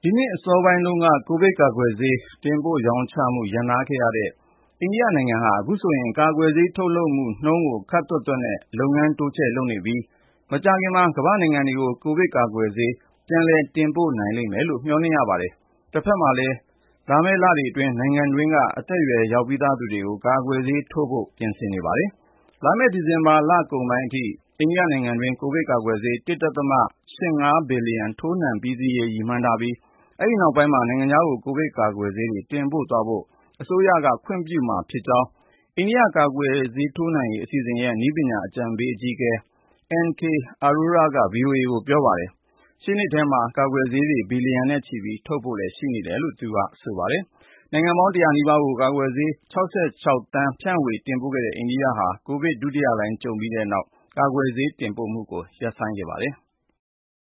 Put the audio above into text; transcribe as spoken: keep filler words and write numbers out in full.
ဒီနှစ်အစောပိုင်းတုန်းက ကိုဗစ်ကာကွယ်ဆေး တင်ပို့ရောင်းချမှု ရပ်နားခဲ့ရတဲ့ အိန္ဒိယနိုင်ငံဟာ အခုဆိုရင် ကာကွယ်ဆေးထုတ်လုပ်မှုနှုန်းကို ခပ်သွက်သွက်နဲ့ လုပ်ငန်းတိုးချဲ့လုပ်နေပြီး မကြာခင်မှာ ကမ္ဘာ့နိုင်ငံတွေကို ကိုဗစ်ကာကွယ်ဆေး ပြန်လည်တင်ပို့နိုင်လိမ့်မယ်လို့ မျှော်လင့်ရပါတယ်။ တဖက်မှာလည်း လာမယ့်လတွေအတွင်း နိုင်ငံတွင်းက အသက်ရွယ်ရောက်ပြီးသားသူတွေကို ကာကွယ်ဆေးထိုးဖို့ ပြင်ဆင်နေပါတယ်။ လာမယ့် ဒီဇင်ဘာလကုန်ပိုင်းအထိ အိန္ဒိယနိုင်ငံတွင်း ကိုဗစ်ကာကွယ်ဆေး ၁.၈၅ ဘီလီယံ ထိုးနှံပြီးစီးရေး ရည်မှန်းထားပြီး အဲဒီနောက်ပိုင်းမှာ နိုင်ငံခြားကို ကိုဗစ်ကာကွယ်ဆေးတွေ တင်ပို့သွားဖို့ အစိုးရက ခွင့်ပြုမှာဖြစ်ကြောင်း အိန္ဒိယကာကွယ်ဆေးထိုးနှံရေး အစီအစဉ်ရဲ့ နည်းပညာအကြံပေး အကြီးအကဲ N K Arora က ဗွီအိုအေကို ပြောပါတယ်။ ရှေ့နှစ်ထဲမှာ ကာကွယ်ဆေးတွေ ဘီလီယံနဲ့ချီပြီး ထုတ်ဖို့လည်း ရှိနေတယ်လို့ သူကဆိုပါတယ်။ နိုင်ငံပေါင်း ၁၀၀ နီးပါးကို ကာကွယ်ဆေး ၆၆ သန်း ဖြန့်ဝေတင်ပို့ခဲ့တဲ့ အိန္ဒိယဟာ ကိုဗစ်ဒုတိယလှိုင်းကြုံခဲ့ပြီးနောက် ကာကွယ်ဆေးတင်ပို့မှုကို ရပ်ဆိုင်းခဲ့ပါတယ်။